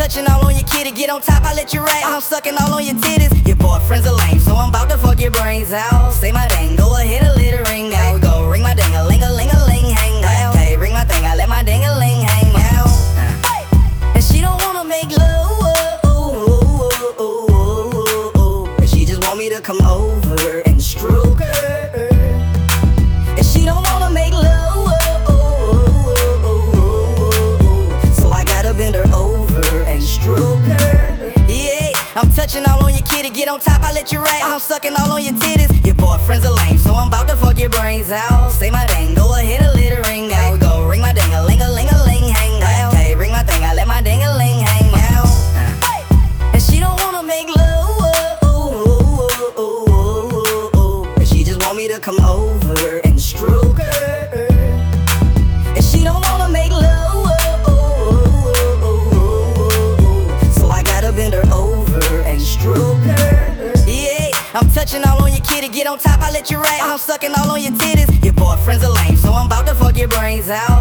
touching all on your kitty, get on top, I let you rap. I'm sucking all on your titties. Your boyfriend's a lame, so I'm about to fuck your brains out. Say my name, go ahead and let it ring out. Go ring my ding-a-ling-a-ling-a-ling, hang out. Hey, ring my thing, I let my ding-a-ling hang out. And she don't wanna make love, and she just want me to come over and stroke her. And she don't wanna make love, so I gotta bend her over and stroke her. Yeah, I'm touching all on your kitty, get on top, I let you rap. I'm sucking all on your titties. Your boyfriend's a lame, so I'm about to fuck your brains out. Say my name, go ahead and let it ring out. Go ring my ding-a-ling-a-ling-a-ling, hang out. Hey, ring my thing, I let my ding-a-ling hang out. And she don't wanna make love, and she just want me to come over and stroke her. And she don't wanna make love, so I gotta bend her over and stroke her. Yeah, I'm touching all on your kitty, get on top, I let you rap. I'm sucking all on your titties. Your boyfriend's a lame, so I'm about to fuck your brains out.